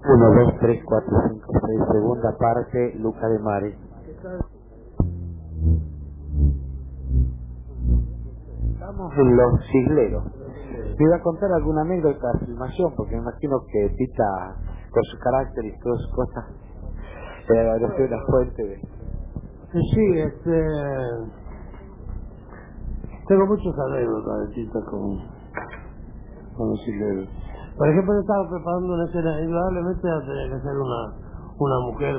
1, 2, 3, 4, 5, 6, segunda parte, Luca de Mare. Estamos en Los Sigleros. Te iba a contar alguna anécdota de filmación, porque me imagino que Tita, con su carácter y todas sus cosas, habrá sido una fuente de... Sí, tengo muchos anécdotas de Tita con Los Sigleros. Por ejemplo, yo estaba preparando una escena, indudablemente tenía que ser una mujer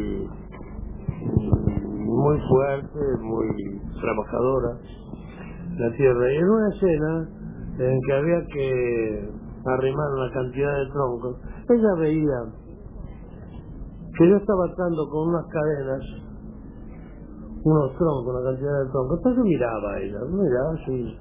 muy fuerte, muy trabajadora, la tierra. Y en una escena en que había que arrimar una cantidad de troncos, ella veía que yo estaba atando con unas cadenas unos troncos, una cantidad de troncos. Entonces miraba a ella, miraba así.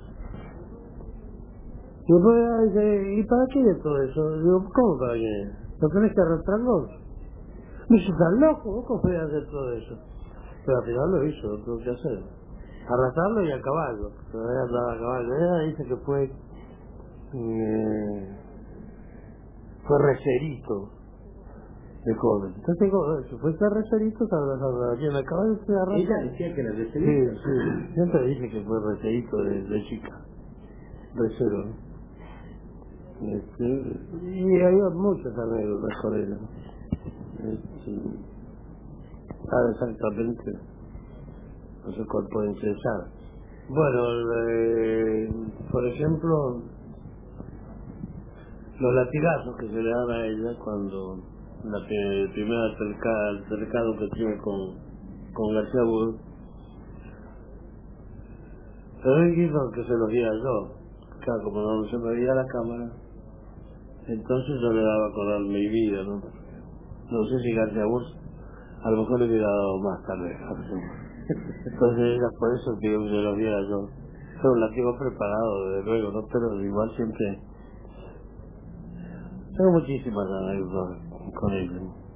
Y después dice, ¿y para qué es todo eso? Digo, ¿cómo para qué? ¿No tenés que arrastrarlos? Me dice, ¿estás loco? ¿Vos cómo podés hacer todo eso? Pero al final lo hizo, lo tuvo que hacer. Arrastrarlo y a caballo. Pero ella andaba a caballo. Ella dice que fue recerito de joven. Entonces digo, si fuiste recerito, te abrazando aquí en el caballo, te arrastrando. Ella decía que era recerito. Sí. Siempre dice que fue recerito de chica. Recero, ¿no? Y hay muchas anécdotas con ella. Sabe exactamente, no sé cuál puede interesar. Bueno, por ejemplo, los latigazos que se le dan a ella cuando el primer altercado que tiene con García Burr, pero él quiso que se los diera yo. Claro, como no se me veía la cámara, entonces yo le daba con alma y vida, ¿no? No sé si García Burr a lo mejor le hubiera dado más tarde. Entonces era por eso que yo se los diera yo. Pero la tengo preparado, desde luego, ¿no? Pero igual siempre tengo muchísimas anécdotas con ella.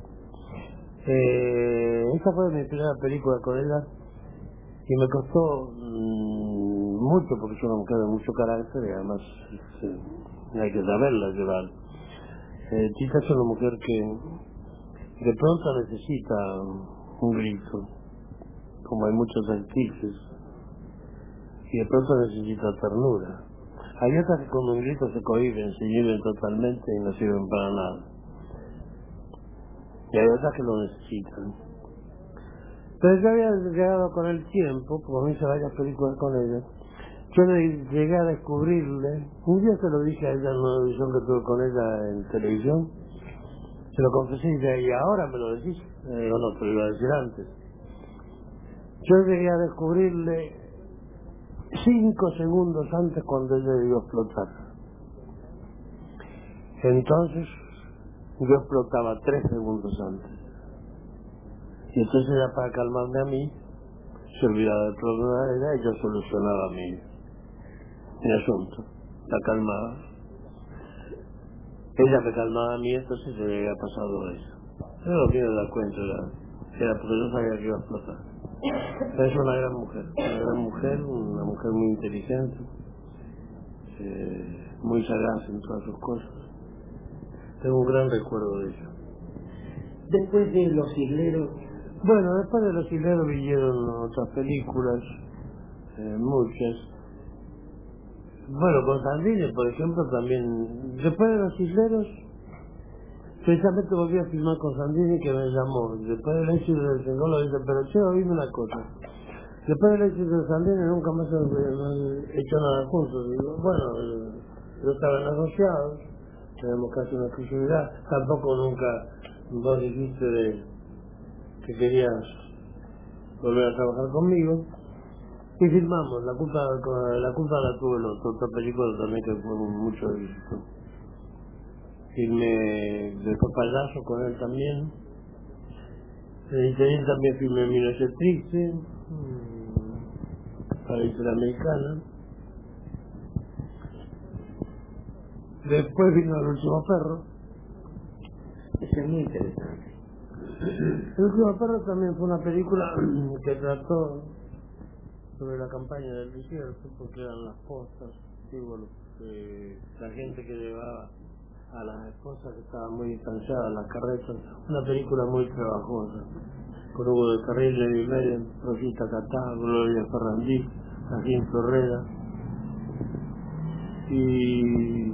Esta fue mi primera película con ella y me costó mucho porque es una mujer de mucho carácter y además hay que saberla llevar. Tita es una mujer que de pronto necesita un grito, como hay muchos actrices, y de pronto necesita ternura. Hay otras que con un grito se cohiben, se inhiben totalmente y no sirven para nada. Y hay otras que lo necesitan. Pero yo había llegado con el tiempo, como hice varias películas con ella, yo llegué a descubrirle, un día se lo dije a ella en una audición que tuve con ella en televisión, se lo confesé y ahora me lo decís, yo no te lo iba a decir antes. Yo llegué a descubrirle 5 segundos antes cuando ella iba a explotar. Entonces yo explotaba 3 segundos antes. Y entonces ella, para calmarme a mí, se olvidaba del problema de ella y yo solucionaba mi asunto. La calmaba. Ella me calmaba a mí, entonces se le había pasado eso. Yo no quiero dar cuenta, era porque yo sabía que iba a explotar. Es una gran mujer, una mujer muy inteligente, muy sagaz en todas sus cosas. Tengo un gran recuerdo de ella. Después de Los Sigleros. Bueno, después de Los Sigleros vinieron otras películas, muchas. Bueno, con Sandini, por ejemplo, también. Después de Los Sigleros, precisamente volví a filmar con Sandini, que me llamó. Después del éxito del Sengolo, dice, pero che, oíme una cosa. Después del éxito de Sandini nunca más hemos hecho nada juntos. Digo, bueno, yo estaba negociados, tenemos casi una exclusividad. Tampoco nunca vos dijiste que querías volver a trabajar conmigo. Y filmamos, la culpa la tuve la otra película también que fue mucho éxito. Filmé después Payaso con él también. En también filmé Mi Noche Triste, para la Interamericana. Después vino El Último Perro. Eso es muy interesante. El Último Perro también fue una película que trató sobre la campaña del desierto, porque eran las postas, digo, la gente que llevaba a la esposa que estaba muy distanciada, Las Carretas, una película muy trabajosa, con Hugo del Carril, Levi Meren, Rosita Catá, Gloria Ferrandí, Jacinto Herrera, y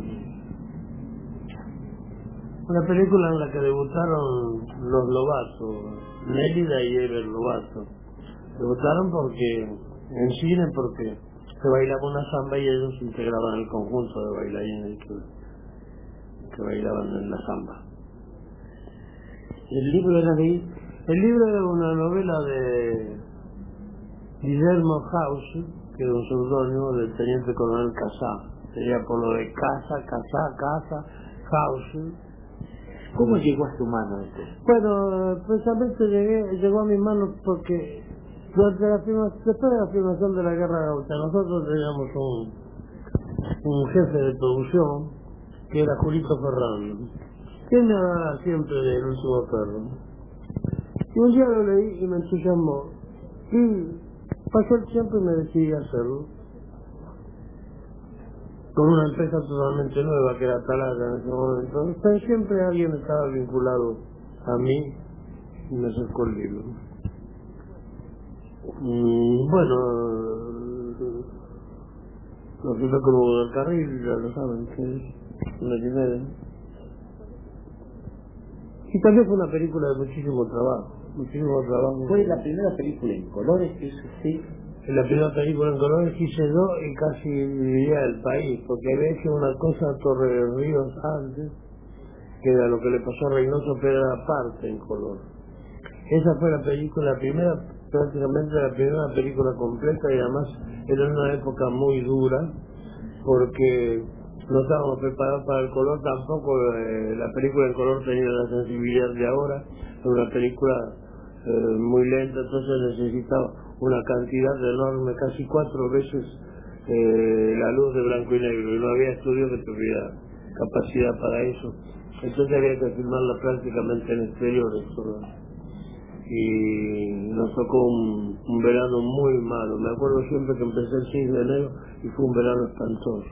una película en la que debutaron los Lovato, Nélida y Ever Lovato. Debutaron porque en cine, porque se bailaba una samba y ellos integraban el conjunto de bailarines que bailaban en la samba. ¿El libro era de ahí? El libro era una novela de Guillermo House, que era un seudónimo del teniente coronel Casá. Sería por lo de Casa, House. ¿Cómo llegó a tu mano este? Bueno, precisamente llegó a mis manos porque después de la filmación de la Guerra Gaucha, nosotros teníamos un jefe de producción que era Julito Ferrando. Él me hablaba siempre del Último Perro. Y un día lo leí y me entusiasmó. Y pasó el tiempo y me decidí a hacerlo. Con una empresa totalmente nueva que era Talaca en ese momento. Pero siempre alguien estaba vinculado a mí y me acercó el libro. Y bueno, lo que fue como del carril, ya lo saben, que es una quimera. Y también fue una película de muchísimo trabajo. Fue la primera película en colores que hizo usted. En la primera película en colores hice dos y casi dividía el país, porque había hecho una cosa a Torre de Ríos antes, que era lo que le pasó a Reynoso, pero era parte en color. Esa fue la película, prácticamente la primera película completa, y además era en una época muy dura, porque no estábamos preparados para el color tampoco. La película en color tenía la sensibilidad de ahora, era una película muy lenta, entonces necesitaba una cantidad enorme, casi 4 veces la luz de blanco y negro, y no había estudio que tuviera capacidad para eso, entonces había que filmarla prácticamente en exteriores, ¿verdad? Y nos tocó un verano muy malo. Me acuerdo siempre que empecé el 6 de enero y fue un verano espantoso.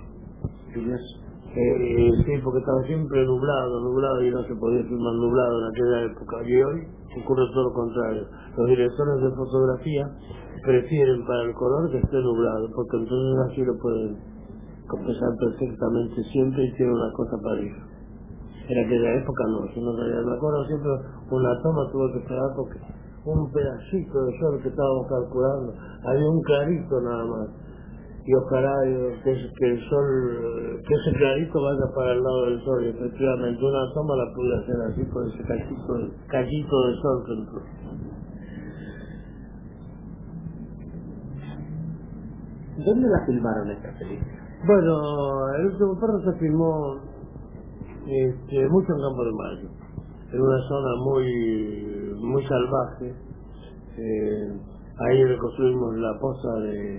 Sí, porque estaba siempre nublado y no se podía filmar nublado en aquella época. Y hoy ocurre todo lo contrario. Los directores de fotografía prefieren para el color que esté nublado, porque entonces así lo pueden compensar perfectamente siempre y tiene una cosa pareja. En aquella época no, si no sabía. Me acuerdo siempre una toma tuve que esperar porque un pedacito de sol que estábamos calculando, había un clarito nada más. Y ojalá que el sol, que ese clarito vaya para el lado del sol, y efectivamente una toma la pude hacer así por ese cachito de sol que entró. ¿Dónde la filmaron esta película? Bueno, El Último Perro se filmó mucho en Campo de Mayo, en una zona muy salvaje. Ahí reconstruimos la posa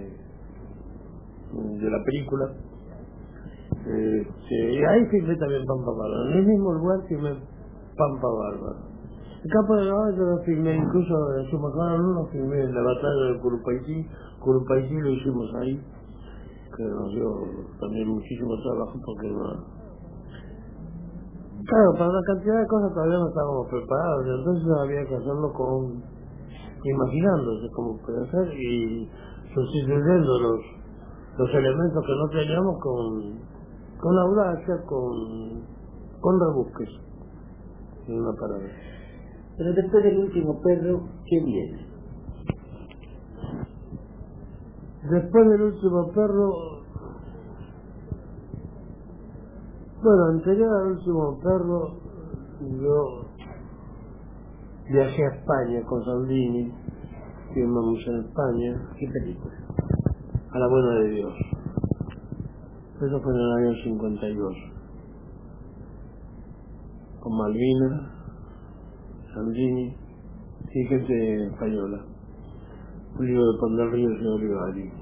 de la película. Y ahí filmé también Pampa Bárbara, en el mismo lugar filmé Pampa Bárbara. En Campo de Mayo lo filmé, incluso en Sumacano lo filmé en la batalla de Curupaytí lo hicimos ahí, que nos dio también muchísimo trabajo porque claro, para una cantidad de cosas todavía no estábamos preparados, entonces había que hacerlo imaginándose cómo puede ser y sustituyendo los elementos que no teníamos con audacia, con rebusques, en una palabra. Pero después del Último Perro, ¿qué viene? Después del Último Perro, bueno, anterior al Último Perro, yo viajé a España con Saldini, filmamos en España. ¿Qué película? A la buena de Dios. Eso fue en el año 52. Con Malvina, Saldini y gente española. Un libro de Pon del Ríos y Olivari.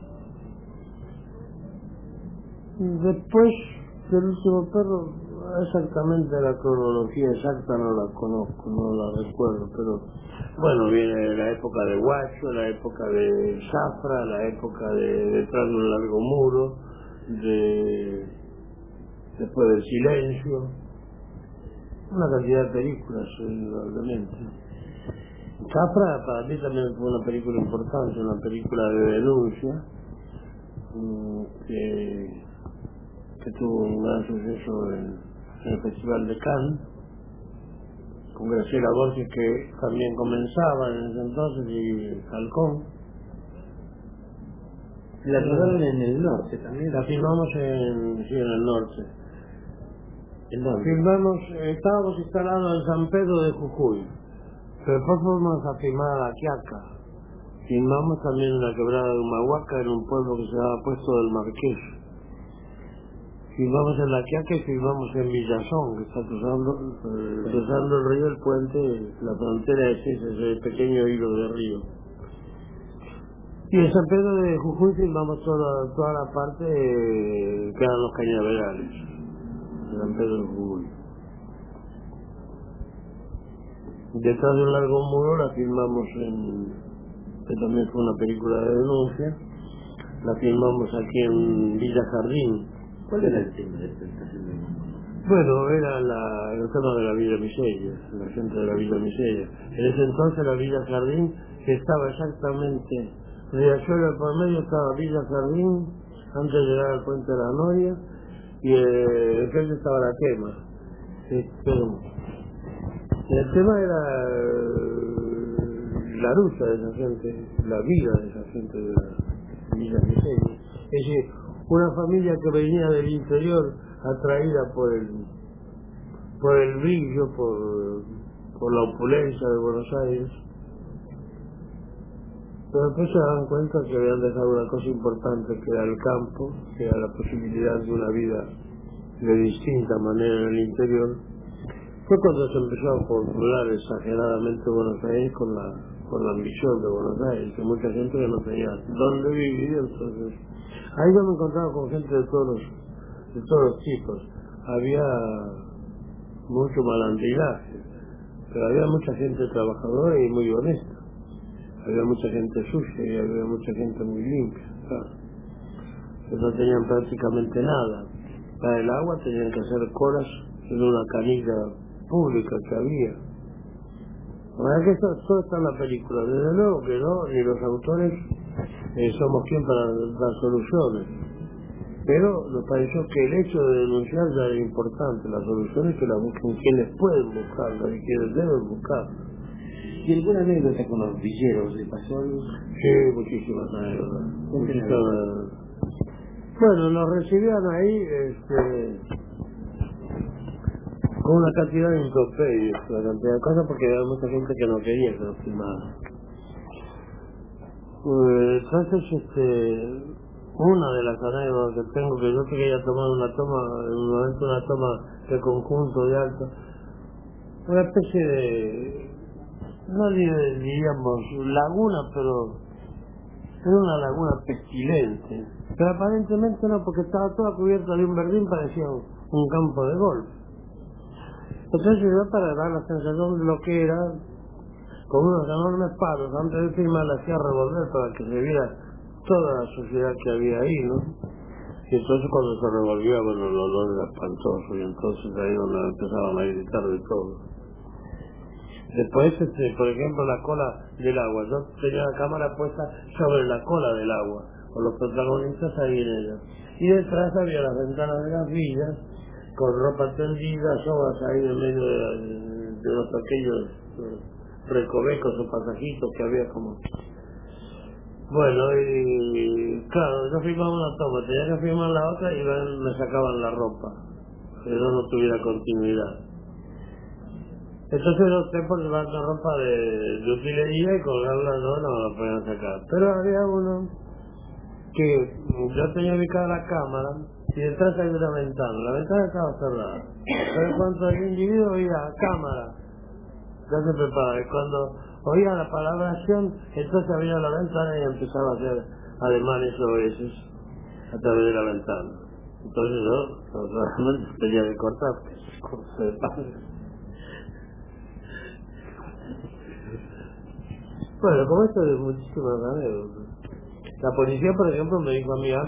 Después del Último Perro, exactamente la cronología exacta no la conozco, no la recuerdo, pero bueno, viene la época de Guacho, la época de Zafra, la época de Detrás de un largo muro, después del Silencio, una cantidad de películas, indudablemente. Zafra para mí también fue una película importante, una película de denuncia, que tuvo un gran suceso en el Festival de Cannes, con Graciela Borges, que también comenzaba en ese entonces, y Falcón. La rodaron en el norte también. La filmamos en el norte. ¿En dónde? Filmamos, estábamos instalados en San Pedro de Jujuy, pero después fuimos a filmar a La Quiaca. Filmamos también en la quebrada de Humahuaca, en un pueblo que se llama Puesto del Marqués. Filmamos en La Quiaca y filmamos en Villazón, que está cruzando el río, el puente, la frontera es ese pequeño hilo de río. Y en San Pedro de Jujuy filmamos toda la parte que eran los cañaverales, en San Pedro de Jujuy. Detrás de un largo muro la filmamos que también fue una película de denuncia, la filmamos aquí en Villa Jardín. ¿Cuál era el tema de esta estación? Bueno, era el tema de la Villa Miseria, la gente de la Villa Miseria. En ese entonces la Villa Jardín estaba exactamente, Riachuelo por medio estaba Villa Jardín, antes de llegar al Puente de la Noria, y enfrente estaba la Quema. El tema era la lucha de esa gente, la vida de esa gente de la Villa Miseria. Es decir, una familia que venía del interior atraída por el brillo, por la opulencia de Buenos Aires, pero después se dan cuenta que habían dejado una cosa importante, que era el campo, que era la posibilidad de una vida de distinta manera en el interior. Fue cuando se empezó a popular exageradamente Buenos Aires con la ambición de Buenos Aires, que mucha gente ya no tenía dónde vivir. Entonces ahí yo me encontraba con gente de todos los tipos. Había mucho malandrinaje, pero había mucha gente trabajadora y muy honesta. Había mucha gente sucia y había mucha gente muy limpia, claro. Que no tenían prácticamente nada. Para el agua tenían que hacer colas en una canilla pública que había. La verdad que todo está en la película. Desde luego que no, ni los autores somos quien para dar soluciones. Pero nos pareció que el hecho de denunciar ya era importante. Las soluciones que las busquen quienes pueden buscarlas y quienes deben buscarlas. ¿Y alguna anécdota con los villeros? ¿Le pasó algo? Sí, muchísimas anécdotas. Bueno, nos recibían ahí con una cantidad de improperios, una cantidad de cosas, porque había mucha gente que no quería que nos filmaran. Entonces, una de las anécdotas que tengo, que yo quería tomar una toma de conjunto de alto, una especie de, no diríamos laguna, pero era una laguna pestilente, pero aparentemente no, porque estaba toda cubierta de un verdín, parecía un campo de golf. Entonces yo, para dar la sensación de lo que era, con unos enormes palos, antes de filmar la hacía revolver para que se viera toda la suciedad que había ahí, ¿no? Y entonces cuando se revolvía, bueno, el olor era espantoso, y entonces ahí donde empezaban a gritar de todo. Después, por ejemplo, la cola del agua. Yo tenía la cámara puesta sobre la cola del agua, con los protagonistas ahí en ella. Y detrás había las ventanas de las villas, con ropa tendida, sogas ahí en medio de los pequeños recovecos o pasajitos que había como... Bueno, y claro, yo filmaba una toma, tenía que filmar la otra y me sacaban la ropa, que no tuviera continuidad. Entonces opté por llevar la ropa de utilería y colgarla, no la podían sacar. Pero había uno que yo tenía ubicada la cámara y detrás había una ventana. La ventana estaba cerrada. Pero cuando el individuo oía cámara, ya se prepara. Y cuando oía la palabra acción, entonces abría la ventana y empezaba a hacer ademanes o veces a través de la ventana. Entonces yo realmente tenía que cortar, corte de pan. Bueno, como esto de muchísimas anécdotas. La policía, por ejemplo, me dijo a mí,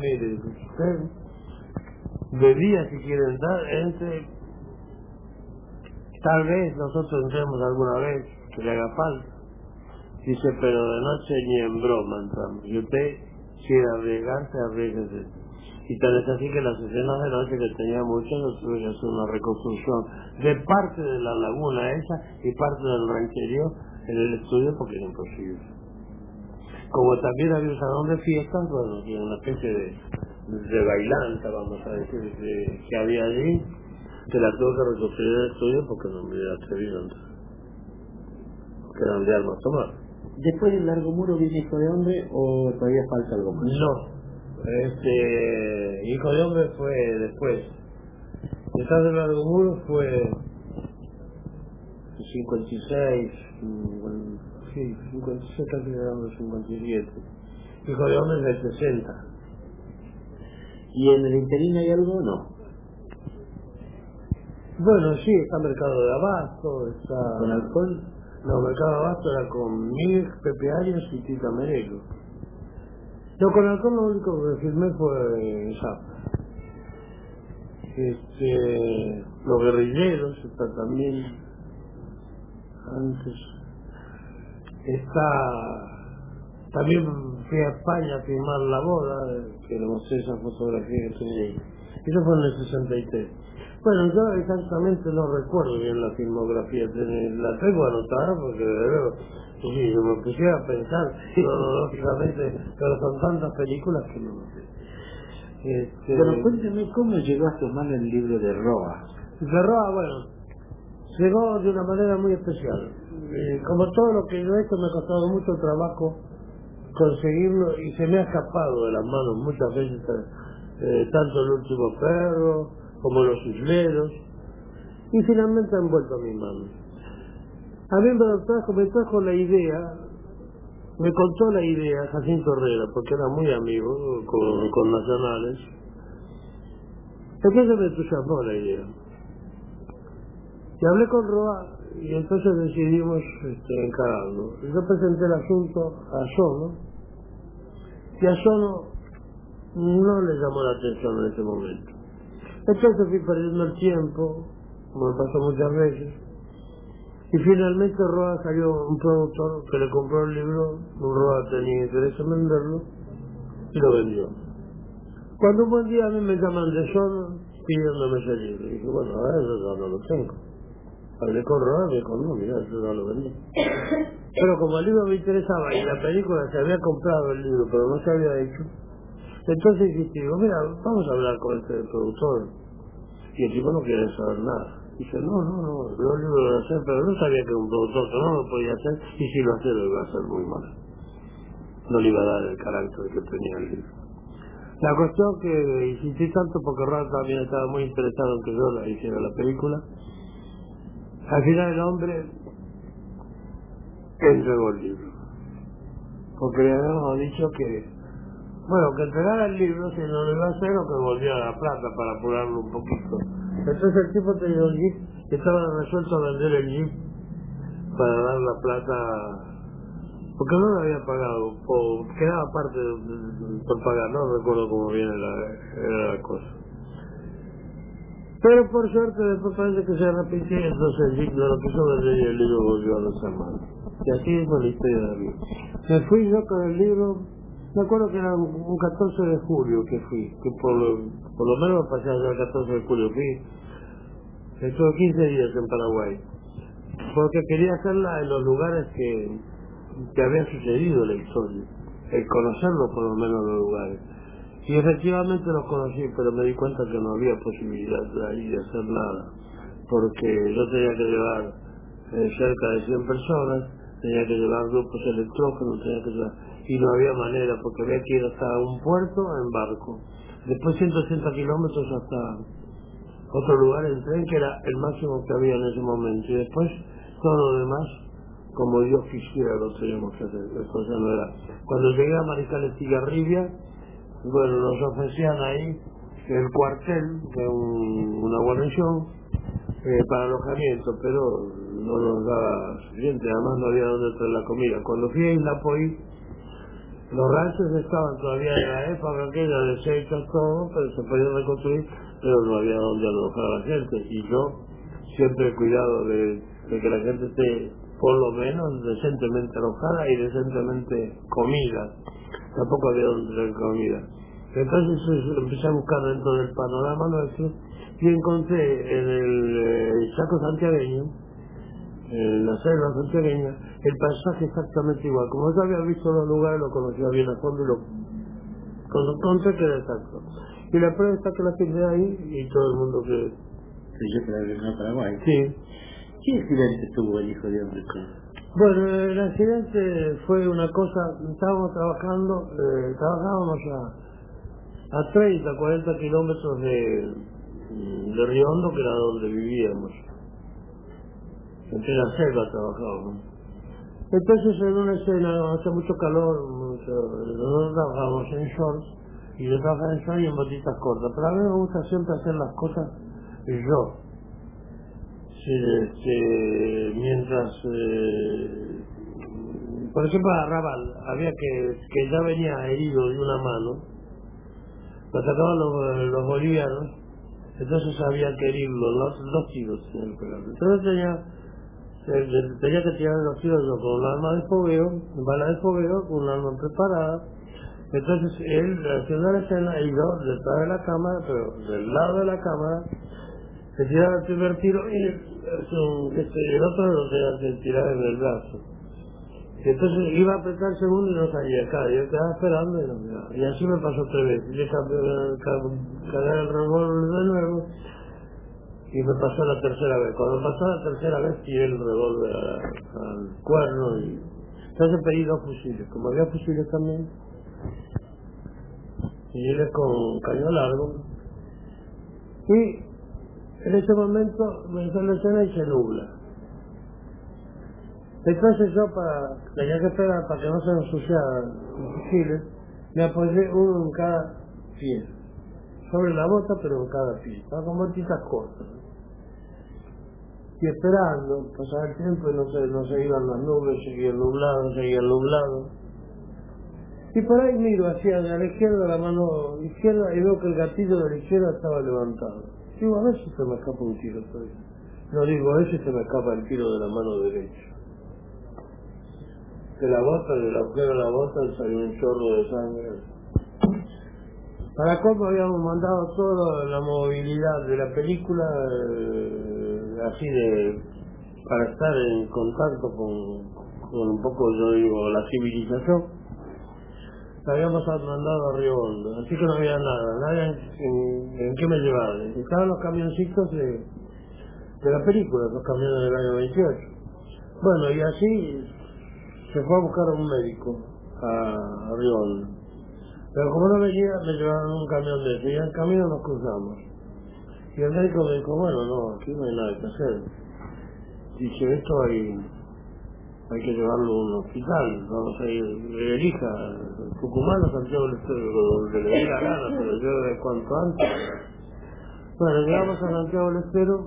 usted bebía si quiere entrar, entre Tal vez nosotros entremos alguna vez, que le haga falta. Dice, pero de noche ni en broma entramos. Y usted, si quiere arriesgarse, arriesguese. Y tal es así que las escenas de noche, que tenía muchas, yo tuve que hacer una reconstrucción de parte de la laguna esa y parte del rancherío en el estudio, porque era imposible. Como también había un salón de fiestas, bueno, que era una especie de bailanta, vamos a decir, que había allí, que la tuve que reconstruir en el estudio porque no me hubiera atrevido antes, que eran de armas tomar. ¿Después del Largo Muro viene Hijo de Hombre o todavía falta algo más? No. Hijo de Hombre fue después. Detrás del Largo Muro fue 56, sí, 56, casi llegamos a 57. Hijo de Hombre es del 60. ¿Y en el interín hay algo? No. Bueno, sí, está Mercado de Abasto, está... ¿Con alcohol? No, Mercado de Abasto era con Miguel, Pepe Arias y Tita Merelo. Yo con alcohol lo único que firmé fue Zapa. Los Guerrilleros está también antes. También fui a España a firmar La Boda, que le mostré esa fotografía que tenía ahí. Eso fue en el 63. Bueno, yo exactamente no recuerdo bien la filmografía, la tengo anotada porque de verdad, si yo me pusiera a pensar, lógicamente, pero son tantas películas que no sé. Pero cuéntame cómo llegó a tu mano el libro de Roa. De Roa, bueno, llegó de una manera muy especial. Como todo lo que yo he hecho, me ha costado mucho trabajo conseguirlo y se me ha escapado de las manos muchas veces, tanto El Último Perro como Los Isleros, y finalmente han vuelto a mi mano. A mí me trajo la idea, me contó la idea Jacinto Herrera, porque era muy amigo con nacionales. Entonces me entusiasmó la idea. Y hablé con Roa y entonces decidimos encararlo. Yo presenté el asunto a Sono y a Sono no le llamó la atención en ese momento. Entonces fui perdiendo el tiempo, como me pasó muchas veces, y finalmente Roa salió un productor que le compró el libro, Roa tenía interés en venderlo y lo vendió. Cuando un buen día a mí me llaman de Sono pidiéndome ese libro, y dije, bueno, ahora eso ya no lo tengo. Hablé con Roa y me dijo, no, mira, eso ya lo vendí. Pero como el libro me interesaba y la película se había comprado el libro, pero no se había hecho, entonces digo, mira, vamos a hablar con este productor. Y el tipo no quiere saber nada. Dice, no, yo el libro lo voy a hacer, pero no sabía que era un productor que no lo podía hacer, y si lo hacía lo iba a hacer muy mal. No le iba a dar el carácter que tenía el libro. La cuestión que insistí tanto porque Roa también estaba muy interesado en que yo la hiciera la película. Al final el hombre entregó el libro. Porque le habíamos dicho que que entregara el libro, si no lo iba a hacer, o que volviera a La Plata para apurarlo un poquito. Entonces el tipo tenía un jeep y estaba resuelto a vender el jeep para dar la plata, porque no lo había pagado, o quedaba parte por pagar, no recuerdo cómo viene la cosa. Pero por suerte después parece que se arrepintió, entonces el jeep no lo quiso vender y el libro volvió a nuestra mano. Y así es la historia de mí. Me fui yo con el libro. Me acuerdo que era un 14 de julio que fui, que por lo menos pasé allá el 14 de julio, estuve 15 días en Paraguay, porque quería hacerla en los lugares que había sucedido la historia, el conocerlo por lo menos los lugares. Y efectivamente los conocí, pero me di cuenta que no había posibilidad de ahí de hacer nada, porque yo tenía que llevar cerca de 100 personas, tenía que llevar grupos electrógenos, y no había manera, porque había que ir hasta un puerto en barco, después 180 kilómetros hasta otro lugar en tren, que era el máximo que había en ese momento, y después todo lo demás, como yo quisiera, lo teníamos que hacer. Después ya no era. Cuando llegué a Mariscal Estigarribia, bueno, nos ofrecían ahí el cuartel, que es una guarnición, para alojamiento, pero no nos daba suficiente, además no había dónde traer la comida. Cuando fui a Isla Poí, los ranchos estaban todavía en la época aquella de todo, pero se podían reconstruir, pero no había dónde alojar a la gente, y yo siempre cuidado de que la gente esté por lo menos decentemente alojada y decentemente comida. Tampoco había donde tener comida. Entonces empecé a buscar dentro del panorama nuestro y encontré en el Chaco santiagueño, en la selva santiagueña, el paisaje exactamente igual. Como yo había visto los lugares, lo conocía bien a fondo y lo encontré que era exacto. Y la prueba está que la filmé ahí y todo el mundo que... Sí, yo creo que no Paraguay. Sí. ¿Qué accidente tuvo el hijo de hombre? Bueno, el accidente fue una cosa, estábamos trabajábamos a 30, 40 kilómetros de Río Hondo, que era donde vivíamos. Entre la selva trabajábamos. Entonces en una escena, hace mucho calor, nosotros trabajamos en shorts, y yo trabajaba en shorts y en botitas cortas, pero a mí me gusta siempre hacer las cosas yo. Mientras, por ejemplo, agarraba, había que ya venía herido de una mano, lo atacaban los bolivianos, entonces había que herirlo, dos tiros en el pegar. Entonces tenía que tirar los tiros yo con un arma de fogueo, bala de fogueo, con un arma preparada. Entonces él, haciendo la escena, y yo detrás de la cámara, pero del lado de la cámara, se tiraba el primer tiro y el otro lo tenía que tirar en el brazo. Y entonces iba a apretar el segundo y no salía acá. Yo quedaba esperando y no miraba. Y así me pasó 3 veces. Yo cargué el revólver de nuevo y me pasó la tercera vez. Cuando pasó la tercera vez tiré el revólver al cuerno y entonces pedí 2 fusiles. Como había fusiles también, fusiles con cañón largo. Y en ese momento me hizo la escena y se nubla. Entonces yo tenía que esperar para que no se me ensuciaran los fusiles, me apoyé uno en cada pie, sobre la bota pero en cada pie, estaba con botitas cortas. Y esperando, pasaba el tiempo y no se iban las nubes, seguía nublado. Y por ahí miro hacia a la izquierda, la mano izquierda, y veo que el gatillo de la izquierda estaba levantado. Digo, a ver si se me escapa un tiro todavía. No, digo, a ver si se me escapa el tiro de la mano derecha. De la bota, del agujero de la bota, salió un chorro de sangre. Para cómo habíamos mandado toda la movilidad de la película, así para estar en contacto con un poco, yo digo, la civilización. La habíamos mandado a Río Hondo, así que no había nada en qué me llevaban. Estaban los camioncitos de la película, los camiones del año 28. Bueno, y así se fue a buscar a un médico a Río Hondo. Pero como no venía, me llevaron un camión de ese, y en el camino nos cruzamos. Y el médico me dijo, bueno, no, aquí no hay nada que hacer. Dice, esto hay que llevarlo a un hospital, vamos a ir, elija, Tucumán o Santiago del Estero, donde le dé la gana, pero yo de cuanto antes. Bueno, llegamos a Santiago del Estero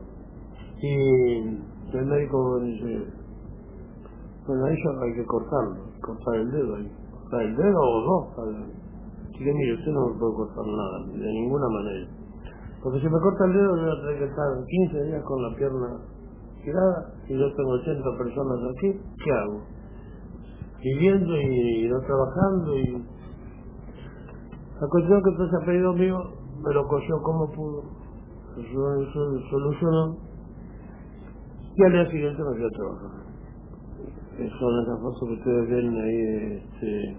y el médico dice, bueno, ahí hay que cortar el dedo ahí. ¿Cortar el dedo o no? Así que mire, usted no me puede cortar nada, de ninguna manera. Porque si me corta el dedo, yo voy a tener que estar 15 días con la pierna tirada, y yo tengo 80 personas aquí, ¿qué hago? Viviendo y no trabajando, y la cuestión que entonces a pedido mío me lo cosió como pudo, solucionó, y al día siguiente me fui a trabajar. Son esas fotos que ustedes ven ahí,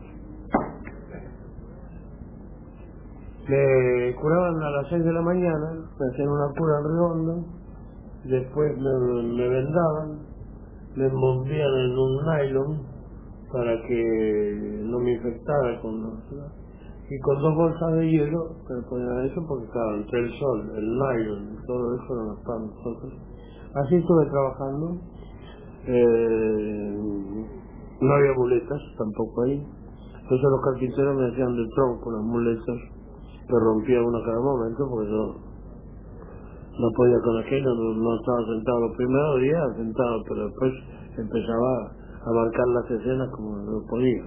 me curaban a las 6 de la mañana, me hacían una cura en Río Hondo, después me vendaban, me envolvían en un nylon para que no me infectara y con 2 bolsas de hielo me ponían eso porque estaba entre el sol, el nylon, todo eso no estaban nosotros. Así estuve trabajando, no había muletas tampoco ahí, entonces los carpinteros me hacían de tronco las muletas, que rompía una cada momento porque yo no podía con aquello, no estaba sentado los primeros días, sentado, pero después empezaba a marcar las escenas como no podía.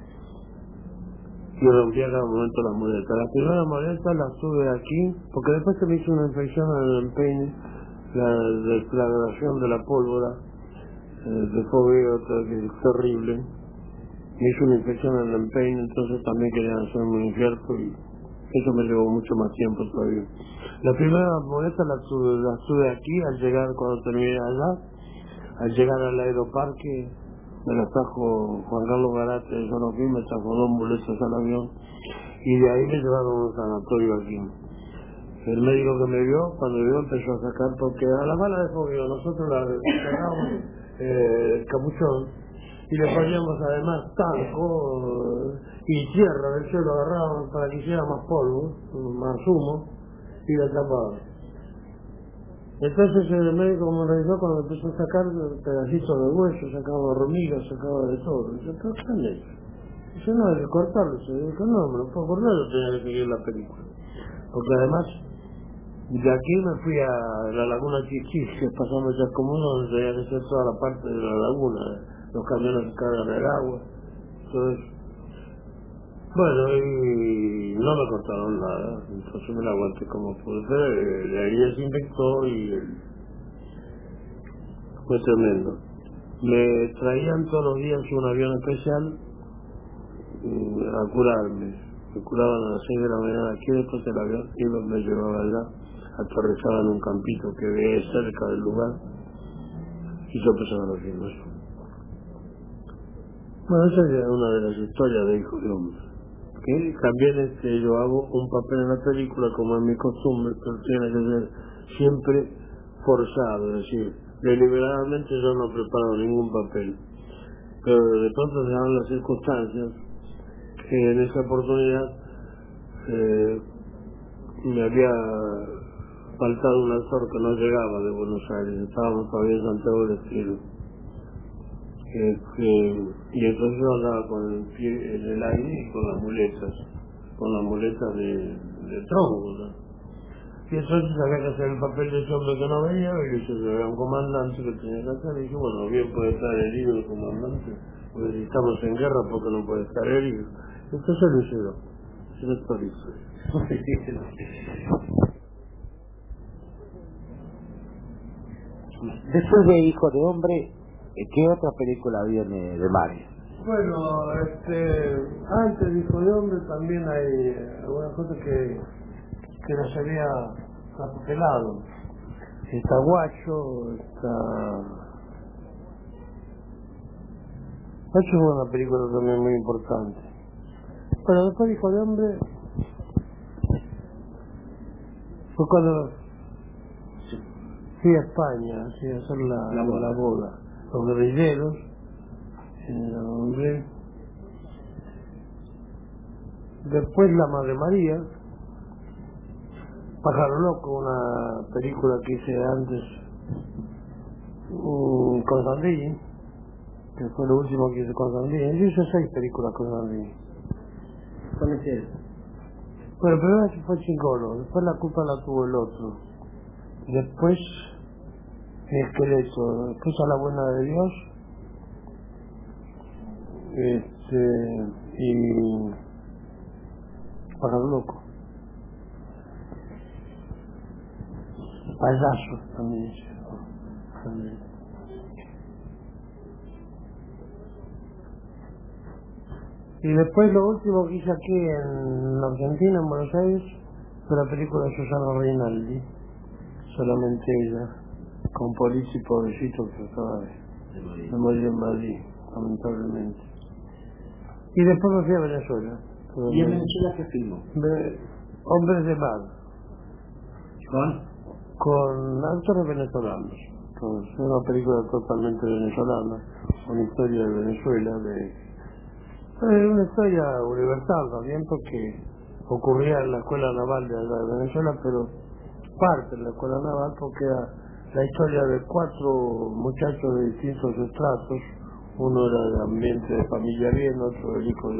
Y rompía cada momento las muletas. Las primeras muletas las tuve aquí, porque después se me hizo una infección en el empeine, la deflagración de la pólvora, de fogueo, que es terrible. Me hizo una infección en el empeine, entonces también querían hacerme un injerto y eso me llevó mucho más tiempo todavía. La primera molesta la tuve aquí al llegar, cuando terminé allá, al llegar al aeroparque, me la trajo Juan Carlos Garate, yo no fui, me trajo 2 muletas al avión y de ahí me llevaron a un sanatorio aquí. El médico que me vio, cuando vio, empezó a sacar, porque a la bala de fogueo nosotros la sacamos capuchón y le poníamos además talco y tierra del suelo, agarrábamos para que hiciera más polvo, más humo, y la tapaban. Entonces el médico me revisó cuando empezó a sacar pedacitos de hueso, sacaba hormigas, sacaba de todo. Dice, ¿pero qué han hecho? Dice, no, hay que cortarlo. Dice, no, me lo puedo cortar, yo tenía que seguir la película. Porque además, de aquí me fui a la laguna Chiquis, pasando ya como donde tenía que ser toda la parte de la laguna, los camiones que cargan el agua, todo eso. Bueno, y no me cortaron nada, entonces me la aguanté como pude, pero de ahí desinfectó y fue tremendo. Me traían todos los días un avión especial a curarme. Me curaban a las 6 de la mañana aquí, después del avión y me llevaba allá, aterrizaba en un campito que ve cerca del lugar y yo empezaba a hacer eso. Bueno, esa es una de las historias de Hijo de Hombre. ¿Okay? También yo hago un papel en la película como es mi costumbre, pero tiene que ser siempre forzado, es decir, deliberadamente yo no preparo ningún papel, pero de pronto se dan las circunstancias que en esa oportunidad me había faltado un actor que no llegaba de Buenos Aires, estábamos todavía en Santiago del Estero. Y entonces yo andaba con el pie en el aire y con las muletas de tronco, ¿no? Y entonces había que hacer el papel de ese hombre que no venía, y le dije, había un comandante que tenía que hacer, y dije, bueno, bien puede estar herido el comandante, porque si estamos en guerra, porque no puede estar herido. Entonces lo hicieron, eso es todo eso. Después de Hijo de Hombre, ¿qué otra película viene de Mario? Bueno, antes de Hijo de Hombre también hay algunas cosas que las había apelado. Está Guacho, Guacho es una película también muy importante. Pero después de Hijo de Hombre fue cuando fui a España, a hacer la boda. Los guerrilleros, después La Madre María, Pájaro Loco, una película que hice antes con Sandrini, que fue lo último que hice con Sandrini. Yo hice 6 películas con Sandrini. ¿Cuál es eso? Bueno, primero fue Chingolo, después La culpa la tuvo el otro, después Mi esqueleto, después A la buena de Dios, y Pájaro Loco. Payaso también. Y después lo último que hice aquí en Argentina, en Buenos Aires, fue la película de Susana Rinaldi, solamente ella, con Polizzi y pobrecito que acaba de morir en Madrid, lamentablemente. Y después me fui a Venezuela. ¿Y en Venezuela qué filmó? Hombres de Mar. ¿Con? Con actores venezolanos. Entonces, es una película totalmente venezolana, una historia de Venezuela, una historia universal también, porque ocurría en la Escuela Naval de allá de Venezuela, pero parte de la Escuela Naval porque era la historia de 4 muchachos de distintos estratos. Uno era de ambiente de familia bien, otro el hijo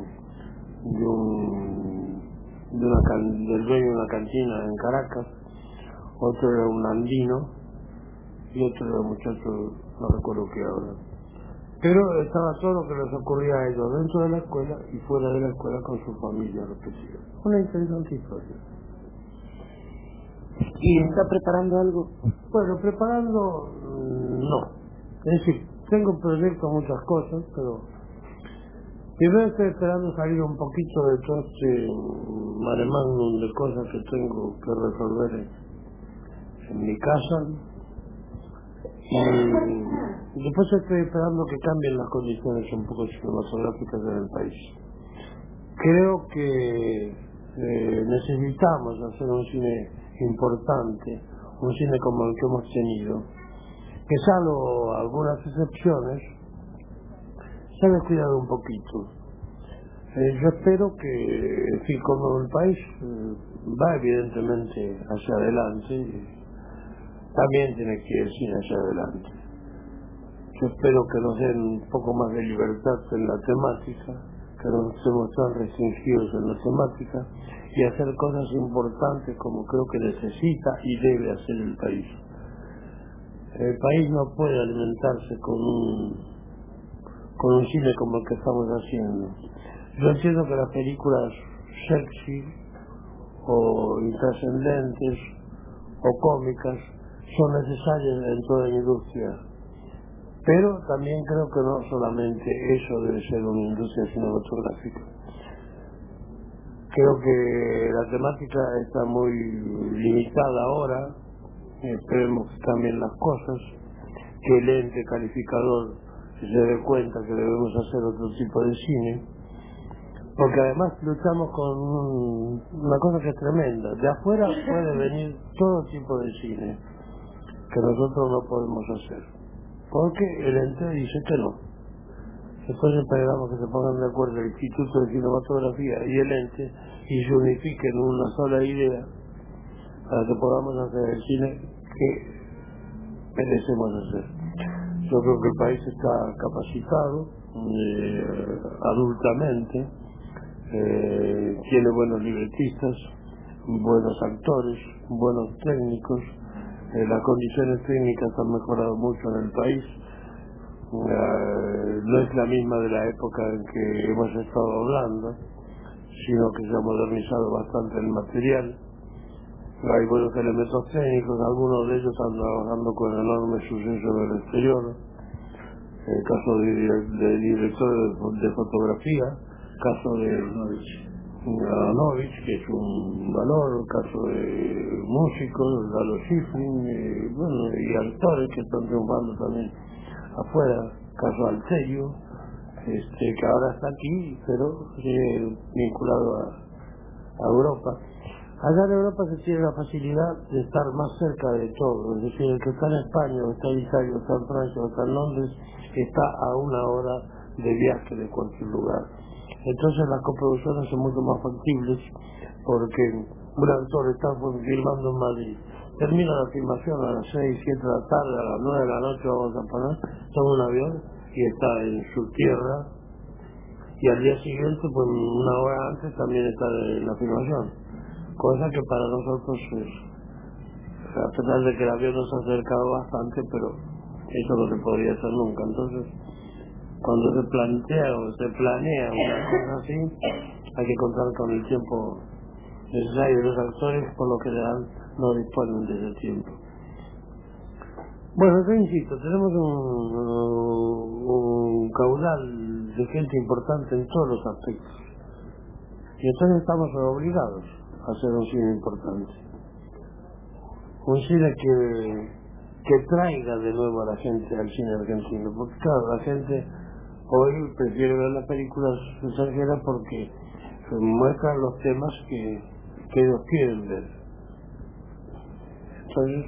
del dueño de una cantina en Caracas, otro era un andino y otro era un muchacho, no recuerdo qué ahora. Pero estaba todo lo que les ocurría a ellos dentro de la escuela y fuera de la escuela con su familia respectiva. Una interesante historia. ¿Y está preparando algo? Bueno, preparando, no. Es decir, tengo proyectos, muchas cosas, pero primero estoy esperando salir un poquito de todo este mare magnum de cosas que tengo que resolver en mi casa. Y después estoy esperando que cambien las condiciones un poco cinematográficas en el país. Creo que necesitamos hacer un cine importante, un cine como el que hemos tenido, que salvo algunas excepciones, se ha descuidado un poquito. Yo espero que, en fin, como el país va evidentemente hacia adelante, también tiene que ir el cine hacia adelante. Yo espero que nos den un poco más de libertad en la temática, que no estemos tan restringidos en la temática, y hacer cosas importantes como creo que necesita y debe hacer el país. El país no puede alimentarse con un cine como el que estamos haciendo. Yo entiendo que las películas sexy o intrascendentes o cómicas son necesarias en toda la industria, pero también creo que no solamente eso debe ser una industria cinematográfica. Creo que la temática está muy limitada ahora, esperemos que cambien las cosas, que el ente calificador se dé cuenta que debemos hacer otro tipo de cine, porque además luchamos con una cosa que es tremenda. De afuera puede venir todo tipo de cine que nosotros no podemos hacer, porque el ente dice que no. Después esperamos que se pongan de acuerdo el Instituto de Cinematografía y el ente y se unifiquen en una sola idea para que podamos hacer el cine que merecemos hacer. Yo creo que el país está capacitado adultamente, tiene buenos libretistas, buenos actores, buenos técnicos, las condiciones técnicas han mejorado mucho en el país. No es la misma de la época en que hemos estado hablando, sino que se ha modernizado bastante el material. Hay buenos elementos técnicos, algunos de ellos están trabajando con enorme suceso en el exterior. El caso de director de fotografía, caso de Aronovich, que es un valor, el caso de músicos, Lalo Schifrin, y actores que están triunfando también afuera, caso Alterio, que ahora está aquí, pero sigue vinculado a Europa. Allá en Europa se tiene la facilidad de estar más cerca de todo, es decir, el que está en España, o está en Italia, o está en Francia, o está en Londres, está a una hora de viaje de cualquier lugar. Entonces las coproducciones son mucho más factibles, porque un actor está filmando en Madrid, termina la filmación a las 6, 7 de la tarde, a las 9 de la noche vamos a poner, toma un avión y está en su tierra, y al día siguiente, pues una hora antes también está en la filmación, cosa que para nosotros es, a pesar de que el avión nos ha acercado bastante, pero eso no se podría hacer nunca. Entonces, cuando se plantea o se planea una cosa así, hay que contar con el tiempo necesario. Los actores, por lo general, no disponen de ese tiempo. Bueno, yo insisto, tenemos un caudal de gente importante en todos los aspectos, y entonces estamos obligados a hacer un cine importante, un cine que traiga de nuevo a la gente al cine argentino, porque claro, la gente hoy prefiere ver las películas extranjeras porque muestran los temas que ellos quieren ver. Entonces,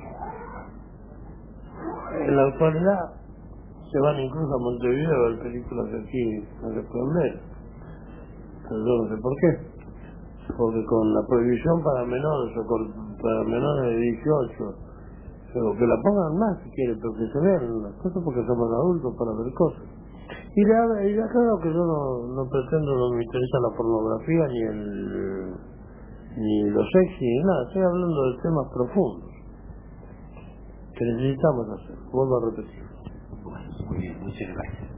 en la actualidad se van incluso a Montevideo a ver películas que aquí no se pueden ver, pero yo no sé por qué, porque con la prohibición para menores o para menores de 18, o que la pongan más si quieren, pero que se vean las cosas porque somos adultos para ver cosas. Y ya claro que yo no pretendo, no me interesa la pornografía ni lo sexy ni nada, estoy hablando de temas profundos que necesitamos hacer. Vuelvo a repetir. Bueno, muy bien, muchas gracias.